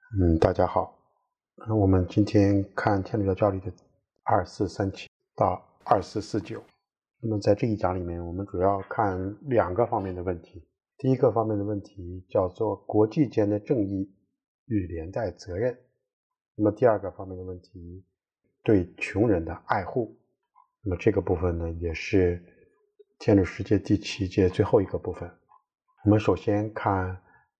大家好。我们今天看天主教教理的2437到2449。那么在这一讲里面，我们主要看两个方面的问题。第一个方面的问题叫做国际间的正义与连带责任。那么第二个方面的问题，对穷人的爱护。那么这个部分呢，也是天主十诫第7诫最后一个部分。我们首先看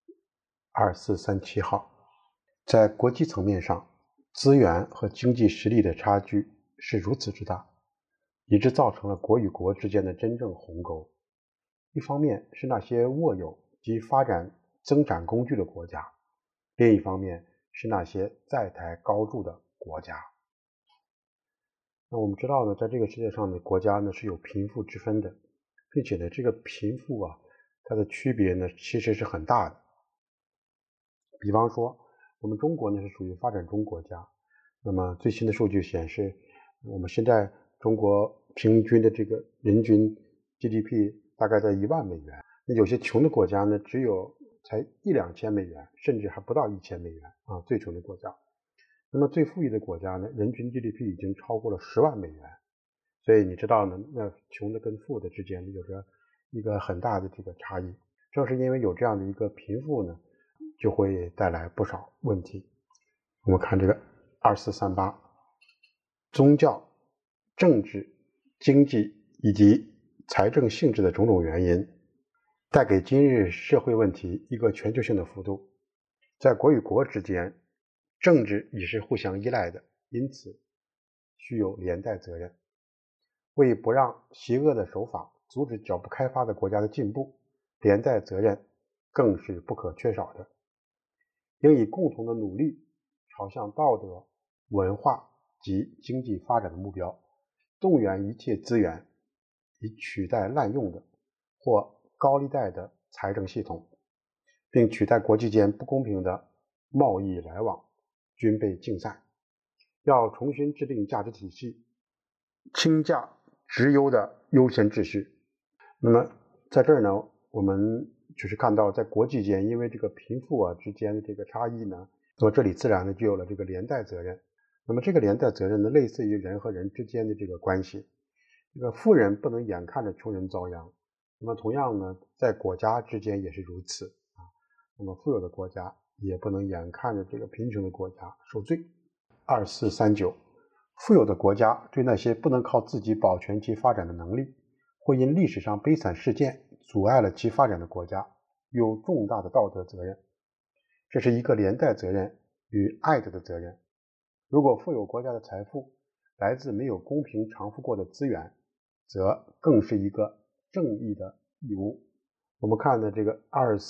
2437号。在国际层面上，资源和经济实力的差距是如此之大，以致造成了国与国之间的真正鸿沟。一方面是那些握有及发展增长工具的国家，另一方面是那些在台高筑的国家。那我们知道呢，在这个世界上的国家呢是有贫富之分的，并且呢这个贫富它的区别呢其实是很大的。比方说我们中国呢是属于发展中国家，那么最新的数据显示，我们现在中国平均的这个人均 GDP 大概在1万美元。那有些穷的国家呢只有才1-2千美元，甚至还不到1000美元最穷的国家。那么最富裕的国家呢，人均 GDP 已经超过了10万美元。所以你知道呢，那穷的跟富的之间有着一个很大的这个差异。正是因为有这样的一个贫富呢，就会带来不少问题。我们看这个2438，宗教、政治、经济以及财政性质的种种原因，带给今日社会问题一个全球性的幅度。在国与国之间，政治也是互相依赖的，因此需有连带责任。为不让邪恶的手法阻止较不开发的国家的进步，连带责任更是不可缺少的。应以共同的努力朝向道德、文化及经济发展的目标，动员一切资源，以取代滥用的或高利贷的财政系统，并取代国际间不公平的贸易来往、军备竞赛。要重新制定价值体系，轻价直优的优先秩序。那么在这儿呢，我们就是看到在国际间，因为这个贫富之间的这个差异呢，那么这里自然呢就有了这个连带责任。那么这个连带责任呢，类似于人和人之间的这个关系。这个富人不能眼看着穷人遭殃，那么同样呢，在国家之间也是如此那么富有的国家也不能眼看着这个贫穷的国家受罪。2439，富有的国家对那些不能靠自己保全其发展的能力，或因历史上悲惨事件阻碍了其发展的国家，有重大的道德责任。这是一个连带责任与爱德的责任。如果富有国家的财富来自没有公平偿付过的资源，则更是一个正义的义务。我们看的这个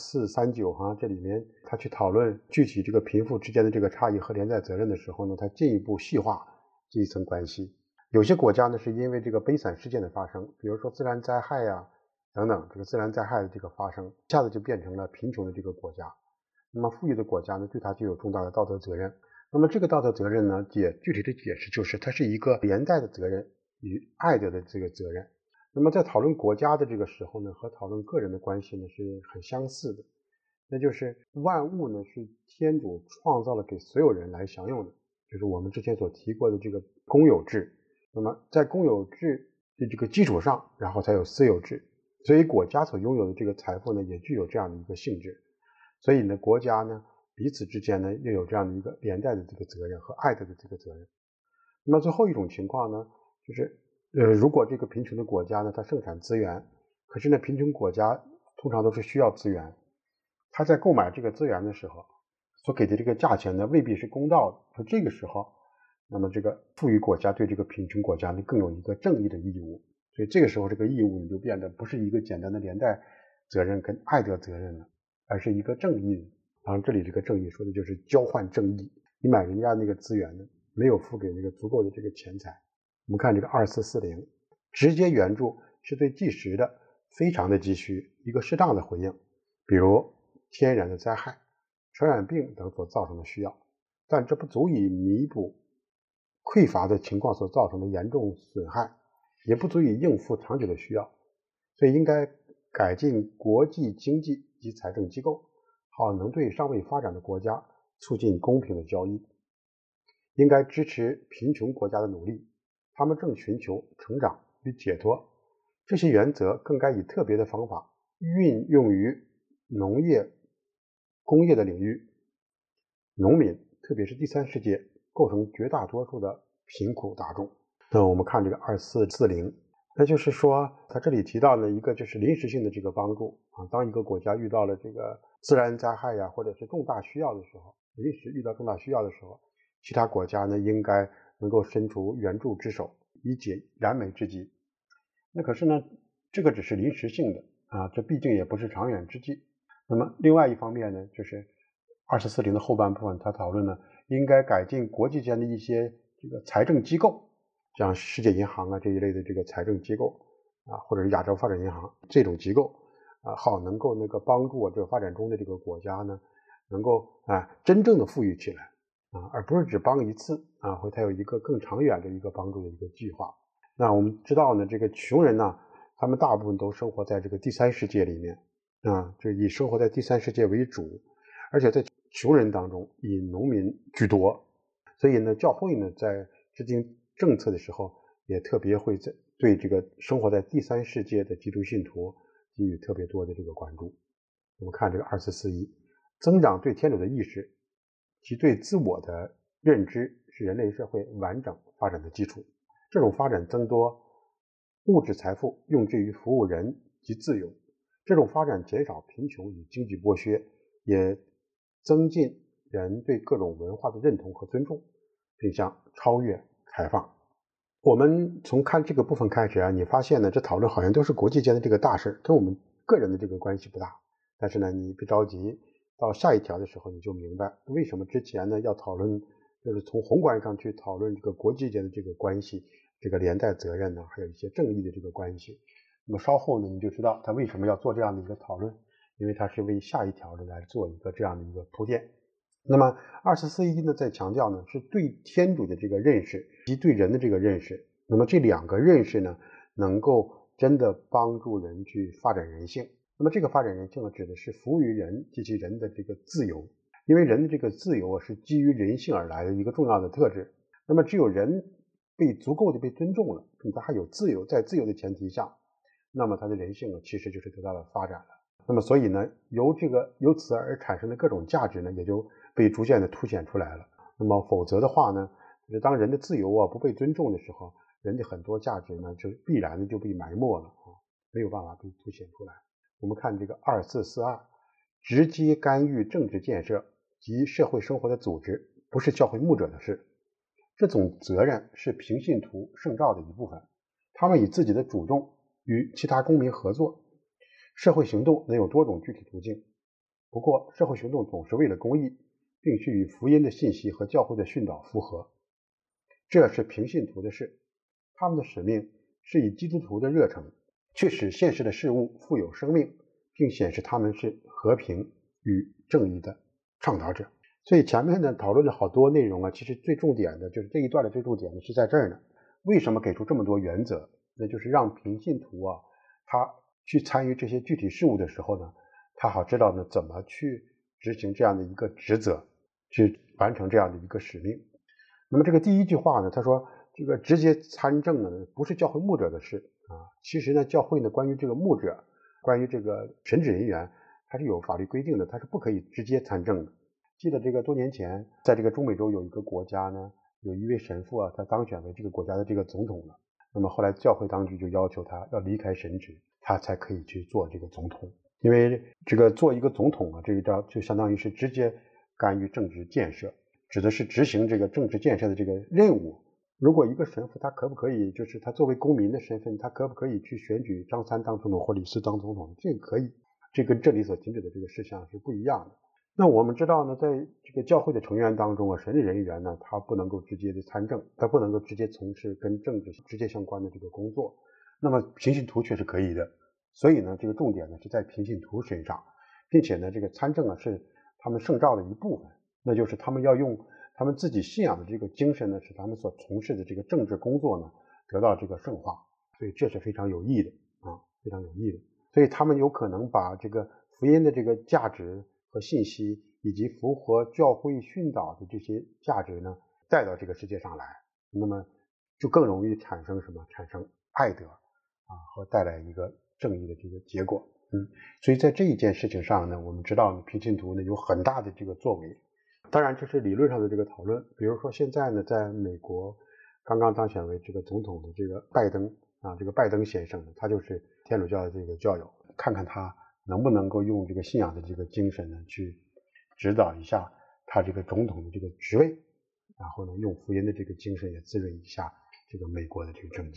2439这里面他去讨论具体这个贫富之间的这个差异和连带责任的时候呢，他进一步细化这一层关系。有些国家呢是因为这个悲惨事件的发生，比如说自然灾害等等，这个自然灾害的这个发生，一下子就变成了贫穷的这个国家。那么富裕的国家呢，对它就有重大的道德责任。那么这个道德责任呢，具体的解释就是它是一个连带的责任与爱德的这个责任。那么在讨论国家的这个时候呢，和讨论个人的关系呢是很相似的。那就是万物呢是天主创造了给所有人来享用的，就是我们之前所提过的这个公有制。那么在公有制的这个基础上，然后才有私有制。所以国家所拥有的这个财富呢，也具有这样的一个性质。所以呢，国家呢彼此之间呢又有这样的一个连带的这个责任和爱德的这个责任。那么最后一种情况呢，就是如果这个贫穷的国家呢，它盛产资源，可是呢，贫穷国家通常都是需要资源，他在购买这个资源的时候，所给的这个价钱呢，未必是公道的。说这个时候，那么这个富裕国家对这个贫穷国家呢，更有一个正义的义务。所以这个时候，这个义务你就变得不是一个简单的连带责任跟爱德责任了，而是一个正义。当然，这里这个正义说的就是交换正义。你买人家那个资源呢，没有付给那个足够的这个钱财。我们看这个2440，直接援助是对即时的非常的急需一个适当的回应，比如天然的灾害、传染病等所造成的需要，但这不足以弥补匮乏的情况所造成的严重损害，也不足以应付长久的需要。所以应该改进国际经济及财政机构，好能对尚未发展的国家促进公平的交易，应该支持贫穷国家的努力，他们正寻求成长与解脱。这些原则更该以特别的方法运用于农业、工业的领域。农民，特别是第三世界，构成绝大多数的贫苦大众。那我们看这个2440，那就是说他这里提到的一个就是临时性的这个帮助啊，当一个国家遇到了这个自然灾害呀，或者是重大需要的时候，临时遇到重大需要的时候，其他国家呢应该能够伸出援助之手，以解燃眉之急。那可是呢，这个只是临时性的啊，这毕竟也不是长远之计。那么另外一方面呢，就是2440的后半部分，他讨论呢，应该改进国际间的一些这个财政机构，像世界银行啊这一类的这个财政机构啊，或者是亚洲发展银行这种机构啊，好能够帮助这个发展中的这个国家呢，能够真正的富裕起来啊，而不是只帮一次啊，或它有一个更长远的一个帮助的一个计划。那我们知道呢，这个穷人呢，他们大部分都生活在这个第三世界里面啊，就以生活在第三世界为主，而且在穷人当中以农民居多，所以呢，教会呢在制定政策的时候，也特别会对这个生活在第三世界的基督信徒给予特别多的这个关注。我们看这个2441，增长对天主的意识及对自我的认知是人类社会完整发展的基础。这种发展增多物质财富，用之于服务人及自由。这种发展减少贫穷与经济剥削，也增进人对各种文化的认同和尊重，并向超越开放。我们从看这个部分开始啊，你发现呢，这讨论好像都是国际间的这个大事，跟我们个人的这个关系不大。但是呢，你别着急，到下一条的时候你就明白为什么之前呢要讨论，就是从宏观上去讨论这个国际间的这个关系，这个连带责任呢，还有一些正义的这个关系。那么稍后呢，你就知道他为什么要做这样的一个讨论，因为他是为下一条的来做一个这样的一个铺垫。那么2441呢，在强调呢，是对天主的这个认识及对人的这个认识。那么这两个认识呢，能够真的帮助人去发展人性。那么这个发展人性呢，指的是服务于人及其人的这个自由，因为人的这个自由是基于人性而来的一个重要的特质。那么只有人被足够的被尊重了，他还有自由，在自由的前提下，那么他的人性呢，其实就是得到了发展了。那么所以呢，由此而产生的各种价值呢，也就被逐渐的凸显出来了。那么否则的话呢，就是当人的自由不被尊重的时候，人的很多价值呢，就必然的就被埋没了没有办法被凸显出来。我们看这个2442，直接干预政治建设及社会生活的组织，不是教会牧者的事。这种责任是平信徒圣召的一部分，他们以自己的主动与其他公民合作。社会行动能有多种具体途径，不过社会行动总是为了公益，并须与福音的信息和教会的训导符合。这是平信徒的事，他们的使命是以基督徒的热诚去使现实的事物富有生命，并显示他们是和平与正义的倡导者。所以前面呢讨论了好多内容其实最重点的就是这一段的最重点的是在这儿呢。为什么给出这么多原则？那就是让平信徒他去参与这些具体事务的时候呢，他好知道呢怎么去执行这样的一个职责，去完成这样的一个使命。那么这个第一句话呢，他说这个直接参政呢不是教会牧者的事其实呢教会呢关于这个牧者，关于这个神职人员，它是有法律规定的，它是不可以直接参政的。记得这个多年前在这个中美洲有一个国家呢，有一位神父他当选为这个国家的这个总统了。那么后来教会当局就要求他要离开神职，他才可以去做这个总统。因为这个做一个总统这一招就相当于是直接干预政治建设，指的是执行这个政治建设的这个任务。如果一个神父他可不可以，就是他作为公民的身份，他可不可以去选举张三当总统或李四当总统？这个可以，这跟这里所禁止的这个事项是不一样的。那我们知道呢，在这个教会的成员当中神职人员呢，他不能够直接的参政，他不能够直接从事跟政治直接相关的这个工作。那么平信徒却是可以的，所以呢，这个重点呢是在平信徒身上，并且呢，这个参政是他们圣召的一部分，那就是他们要用他们自己信仰的这个精神呢，使他们所从事的这个政治工作呢得到这个圣化，所以这是非常有益的非常有益的。所以他们有可能把这个福音的这个价值和信息以及符合教会训导的这些价值呢带到这个世界上来，那么就更容易产生什么？产生爱德和带来一个正义的这个结果。所以在这一件事情上呢，我们知道平信徒呢有很大的这个作为。当然这是理论上的这个讨论，比如说现在呢，在美国刚刚当选为这个总统的这个拜登这个拜登先生呢，他就是天主教的这个教友，看看他能不能够用这个信仰的这个精神呢去指导一下他这个总统的这个职位，然后呢用福音的这个精神也滋润一下这个美国的这个政界。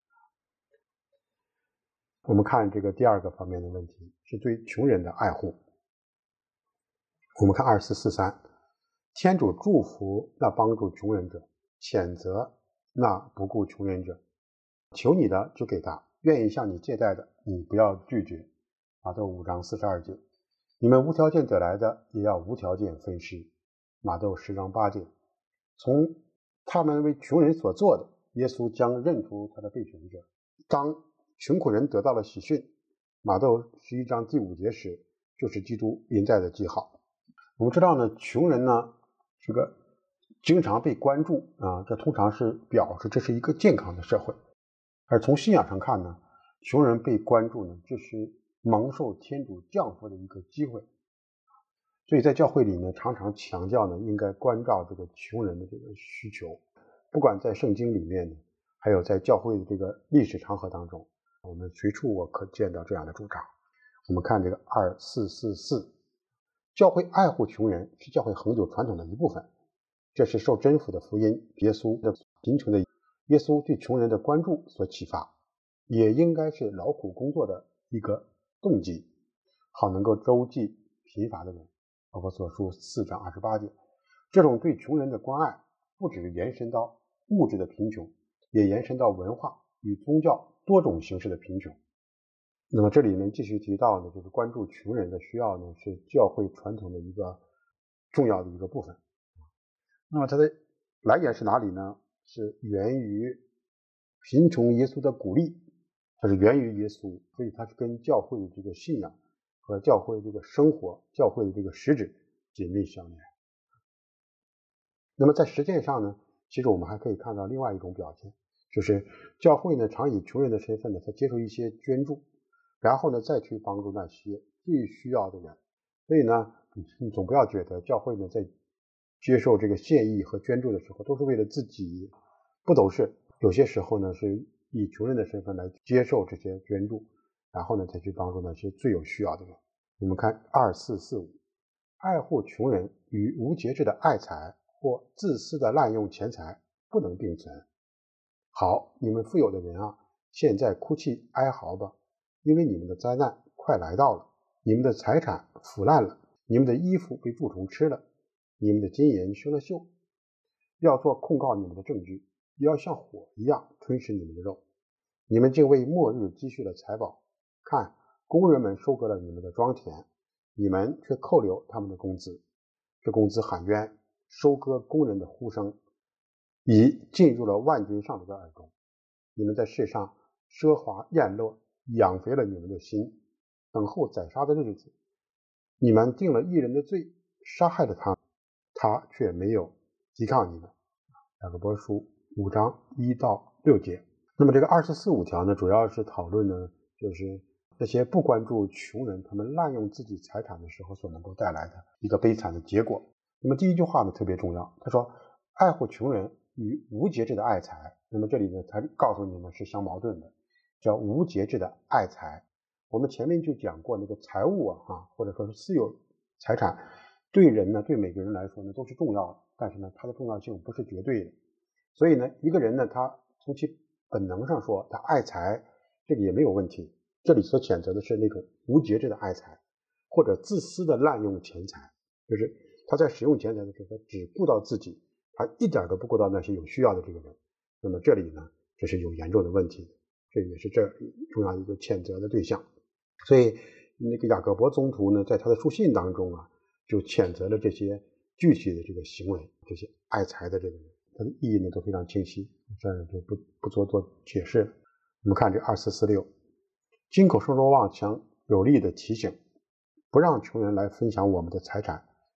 我们看这个第二个方面的问题是对穷人的爱护。我们看2443，天主祝福那帮助穷人者，谴责那不顾穷人者。求你的就给他，愿意向你借贷的你不要拒绝。马窦5章42节，你们无条件得来的也要无条件分施。马窦10章8节，从他们为穷人所做的，耶稣将认出他的被选者。当穷苦人得到了喜讯，马窦11章第5节时，就是基督临在的记号。我们知道呢，穷人呢这个经常被关注这通常是表示这是一个健康的社会。而从信仰上看呢，穷人被关注呢，这是蒙受天主降福的一个机会。所以在教会里呢，常常强调呢，应该关照这个穷人的这个需求。不管在圣经里面呢，还有在教会的这个历史长河当中，我们随处可见到这样的主张。我们看这个2444，教会爱护穷人是教会恒久传统的一部分，这是受真福的福音耶稣的形成的，耶稣对穷人的关注所启发，也应该是劳苦工作的一个动机，好能够周济贫乏的人。包括所书4章28节，这种对穷人的关爱不只是延伸到物质的贫穷，也延伸到文化与宗教多种形式的贫穷。那么这里呢，继续提到的就是关注穷人的需要呢，是教会传统的一个重要的一个部分。那么它的来源是哪里呢？是源于贫穷耶稣的鼓励，它是源于耶稣，所以它是跟教会的这个信仰和教会的这个生活、教会的这个实质紧密相连。那么在实践上呢，其实我们还可以看到另外一种表现，就是教会呢常以穷人的身份呢，他接受一些捐助，然后呢再去帮助那些最需要的人。所以呢，你总不要觉得教会呢在接受这个献义和捐助的时候都是为了自己，不都是，有些时候呢是以穷人的身份来接受这些捐助，然后呢再去帮助那些最有需要的人。我们看2445，爱护穷人与无节制的爱财或自私的滥用钱财不能并存。好，你们富有的人啊，现在哭泣哀嚎吧，因为你们的灾难快来到了，你们的财产腐烂了，你们的衣服被蛀虫吃了，你们的金银生了锈，要做控告你们的证据，要像火一样吞噬你们的肉。你们竟为末日积蓄了财宝，看，工人们收割了你们的庄田，你们却扣留他们的工资。这工资喊冤，收割工人的呼声已进入了万军上主的耳中。你们在世上奢华宴乐，养肥了你们的心，等候宰杀的日子。你们定了义人的罪，杀害了他，他却没有抵抗你们。雅各伯书5章1到6节。那么这个2445条呢，主要是讨论呢，就是那些不关注穷人他们滥用自己财产的时候所能够带来的一个悲惨的结果。那么第一句话呢特别重要，他说爱护穷人与无节制的爱财。那么这里呢他告诉你们是相矛盾的，叫无节制的爱财。我们前面就讲过，那个财物或者说是私有财产对人呢，对每个人来说呢都是重要的，但是呢它的重要性不是绝对的。所以呢一个人呢，他从其本能上说他爱财，这个也没有问题。这里所谴责的是那种无节制的爱财，或者自私的滥用钱财，就是他在使用钱财的时候他只顾到自己，他一点都不顾到那些有需要的这个人。那么这里呢这是有严重的问题的，这也是这重要一个谴责的对象。所以那个雅各伯宗徒呢，在他的书信当中就谴责了这些具体的这个行为，这些爱财的这个人，它的意义呢都非常清晰，这儿就不做解释了。我们看这2446，金口圣罗望强有力的提醒，不让穷人来分享我们的财产，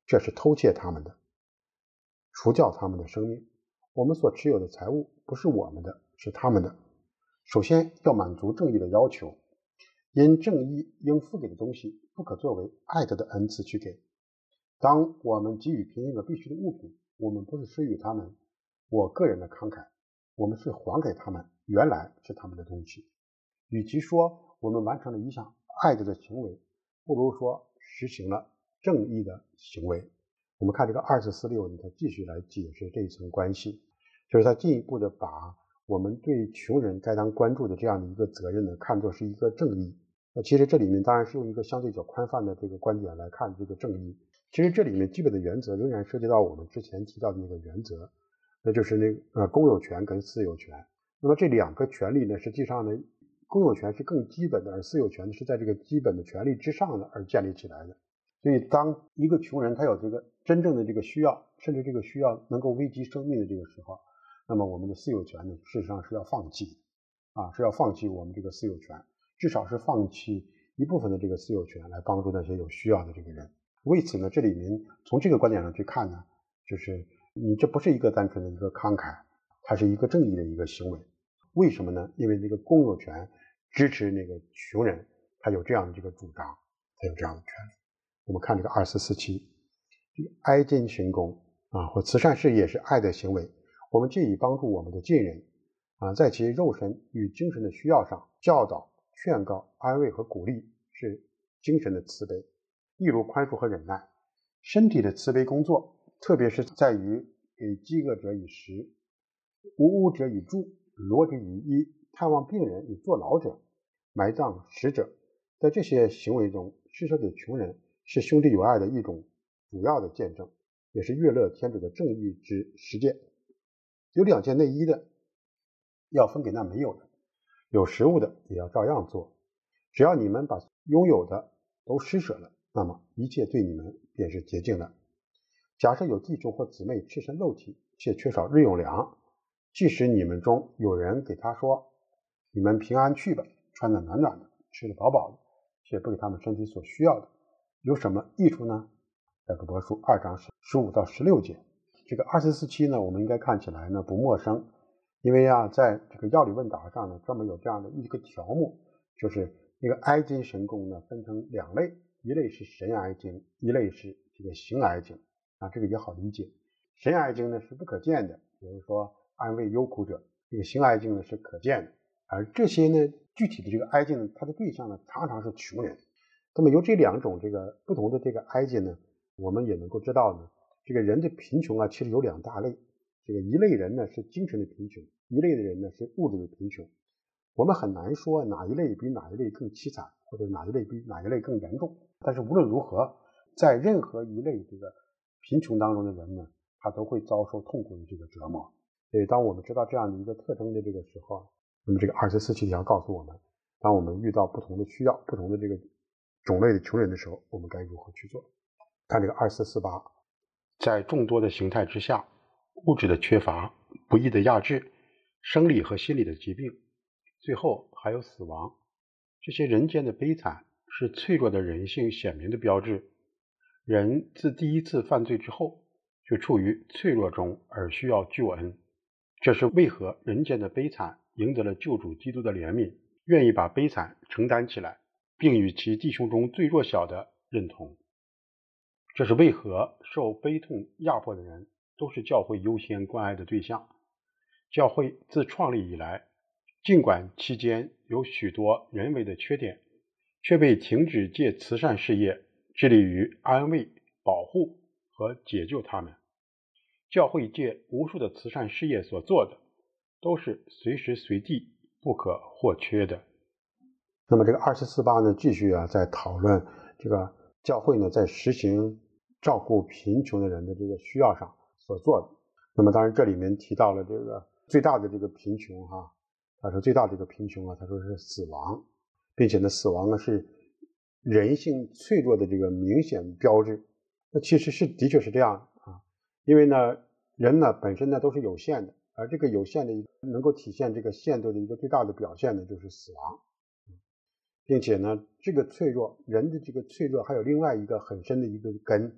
这是偷窃他们的，除掉他们的生命。我们所持有的财物不是我们的，是他们的。首先要满足正义的要求，因正义应付给的东西不可作为爱德的恩赐去给。当我们给予贫穷者必须的物品，我们不是施予他们我个人的慷慨，我们是还给他们原来是他们的东西。与其说我们完成了一项爱德的行为，不如说实行了正义的行为。我们看这个2446呢，他继续来解释这一层关系，就是他进一步的把我们对穷人该当关注的这样的一个责任呢，看作是一个正义。其实这里面当然是用一个相对较宽泛的这个观点来看这个正义。其实这里面基本的原则仍然涉及到我们之前提到的那个原则，那就是公有权跟私有权。那么这两个权利呢，实际上呢，公有权是更基本的，而私有权是在这个基本的权利之上的而建立起来的。所以当一个穷人他有这个真正的这个需要，甚至这个需要能够危及生命的这个时候，那么我们的私有权呢，事实上是要放弃的是要放弃我们这个私有权，至少是放弃一部分的这个私有权来帮助那些有需要的这个人。为此呢，这里面从这个观点上去看呢，就是你这不是一个单纯的一个慷慨，它是一个正义的一个行为。为什么呢？因为这个公有权支持那个穷人，他有这样的这个主张，他有这样的权利。我们看这个2447，这个哀矜行功或慈善事业是爱的行为。我们借以帮助我们的近人在其肉身与精神的需要上教导、劝告、安慰和鼓励，是精神的慈悲。例如宽恕和忍耐。身体的慈悲工作，特别是在于给饥饿者以食，无屋者以住，裸者以衣，探望病人以坐牢者，埋葬死者。在这些行为中，施舍给穷人是兄弟友爱的一种主要的见证，也是悦乐天主的正义之实践。有2件内衣的要分给那没有的，有食物的也要照样做。只要你们把拥有的都施舍了，那么一切对你们便是洁净的。假设有弟兄或姊妹赤身露体，且缺少日用粮，即使你们中有人给他说，你们平安去吧，穿得暖暖的，吃得饱饱的，却不给他们身体所需要的，有什么益处呢？雅各伯书2章15到16节。这个2447呢，我们应该看起来呢不陌生，因为在这个要理问答上呢，专门有这样的一个条目，就是那个哀矜神功呢分成2类，一类是神哀矜，一类是这个形哀矜这个也好理解。神哀矜呢是不可见的，比如说安慰忧苦者，这个形哀矜呢是可见的。而这些呢具体的这个哀矜呢，它的对象呢常常是穷人。那么由这2种这个不同的这个哀矜呢，我们也能够知道呢，这个人的贫穷其实有2大类。这个一类人呢是精神的贫穷，一类的人呢是物质的贫穷。我们很难说哪一类比哪一类更凄惨，或者哪一类比哪一类更严重。但是无论如何，在任何一类这个贫穷当中的人呢，他都会遭受痛苦的这个折磨。所以当我们知道这样的一个特征的这个时候，那么这个2447条告诉我们，当我们遇到不同的需要、不同的这个种类的穷人的时候，我们该如何去做。看这个2448，在众多的形态之下，物质的缺乏、不义的压制、生理和心理的疾病，最后还有死亡，这些人间的悲惨是脆弱的人性显明的标志。人自第一次犯罪之后，就处于脆弱中而需要救恩。这是为何人间的悲惨赢得了救主基督的怜悯，愿意把悲惨承担起来，并与其弟兄中最弱小的认同。这是为何受悲痛压迫的人都是教会优先关爱的对象。教会自创立以来，尽管期间有许多人为的缺点，却未停止借慈善事业致力于安慰、保护和解救他们。教会借无数的慈善事业所做的，都是随时随地不可或缺的。那么这个2448呢，继续在讨论这个教会呢在实行照顾贫穷的人的这个需要上所做的。那么当然这里面提到了这个最大的这个贫穷他说最大的这个贫穷他说是死亡，并且呢死亡呢是人性脆弱的这个明显标志。那其实的确是这样因为呢人呢本身呢都是有限的，而这个有限的能够体现这个限度的一个最大的表现呢就是死亡。并且呢这个脆弱，人的这个脆弱还有另外一个很深的一个根，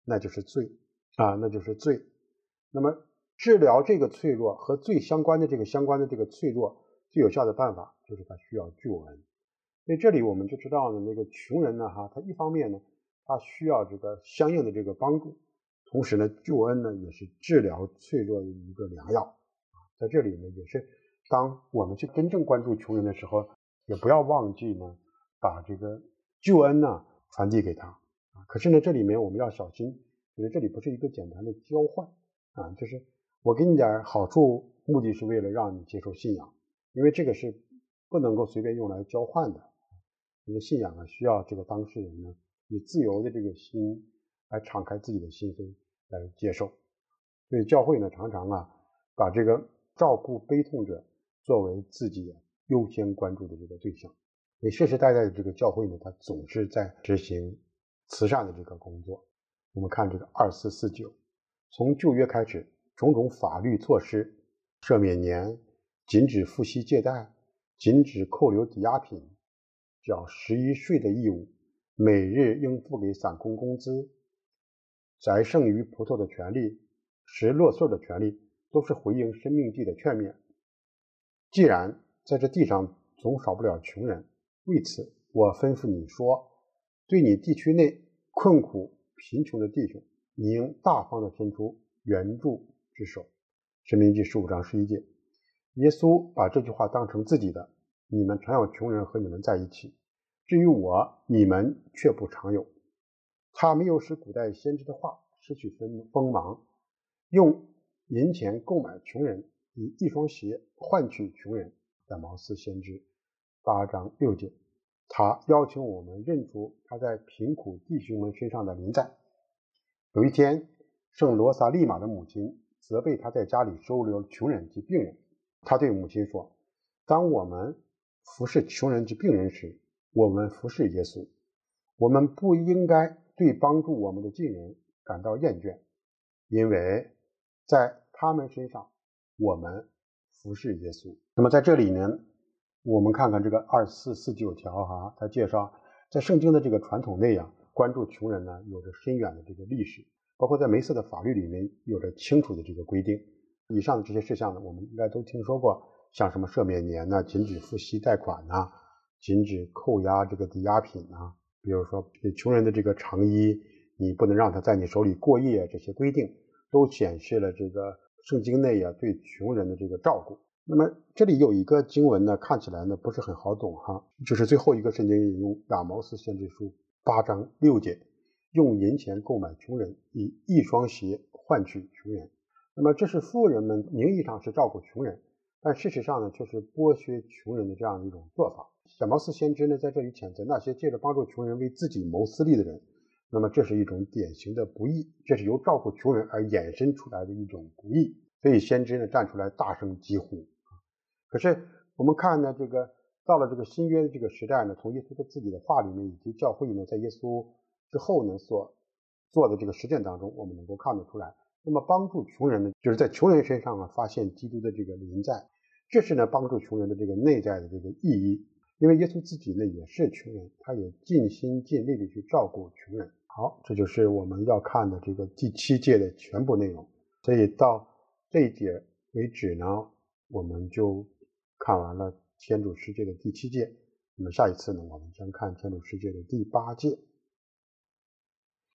那就是罪那就是罪。那么治疗这个脆弱和罪相关的这个脆弱，最有效的办法就是他需要救恩。所以这里我们就知道呢，那个穷人呢他一方面呢他需要这个相应的这个帮助，同时呢救恩呢也是治疗脆弱的一个良药。在这里呢也是当我们去真正关注穷人的时候，也不要忘记呢把这个救恩呢传递给他可是呢这里面我们要小心，就是这里不是一个简单的交换就是我给你点好处，目的是为了让你接受信仰，因为这个是不能够随便用来交换的。因为信仰需要这个当事人呢以自由的这个心来敞开自己的心扉来接受。所以教会呢常常把这个照顾悲痛者作为自己优先关注的这个对象。所以世世代代的这个教会呢，它总是在执行慈善的这个工作。我们看这个2449，从旧约开始，种种法律措施，赦免年，禁止付息借贷，禁止扣留抵押品，缴11税的义务，每日应付给散工工资，摘剩余葡萄的权利，拾落穗的权利，都是回应生命记的劝勉。既然在这地上总少不了穷人，为此我吩咐你说，对你地区内困苦贫穷的弟兄，你应大方地伸出援助之手。申命记15章11节。耶稣把这句话当成自己的，你们常有穷人和你们在一起，至于我，你们却不常有。他没有使古代先知的话失去锋芒，用银钱购买穷人，以一双鞋换取穷人。亚毛斯先知8章6节。他要求我们认出他在贫苦弟兄们身上的临在。有一天，圣罗萨利玛的母亲责备他在家里收留穷人及病人。他对母亲说，当我们服侍穷人及病人时，我们服侍耶稣。我们不应该对帮助我们的近人感到厌倦，因为在他们身上我们服侍耶稣。那么在这里呢，我们看看这个2449条它介绍在圣经的这个传统内关注穷人呢有着深远的这个历史，包括在梅瑟的法律里面有着清楚的这个规定。以上的这些事项呢，我们应该都听说过，像什么赦免年禁止付息贷款禁止扣押这个抵押品比如说穷人的这个长衣，你不能让他在你手里过夜，这些规定都显示了这个圣经内对穷人的这个照顾。那么这里有一个经文呢，看起来呢不是很好懂就是最后一个圣经引用亚毛斯先知书8章6节，用银钱购买穷人，以一双鞋换取穷人。那么这是富人们名义上是照顾穷人，但事实上呢却是剥削穷人的这样一种做法。亚毛斯先知呢在这里谴责那些借着帮助穷人为自己谋私利的人，那么这是一种典型的不义，这是由照顾穷人而衍生出来的一种不义。所以先知呢站出来大声疾呼。可是我们看呢，这个到了这个新约的这个时代呢，从耶稣的自己的话里面以及教会呢在耶稣之后呢所做的这个实践当中，我们能够看得出来。那么帮助穷人呢，就是在穷人身上发现基督的这个临在，这是呢帮助穷人的这个内在的这个意义。因为耶稣自己呢也是穷人，他也尽心尽力的去照顾穷人。好，这就是我们要看的这个第7诫的全部内容。所以到这一节为止呢，我们就看完了天主十诫的第7诫。那么下一次呢，我们将看天主十诫的第8诫。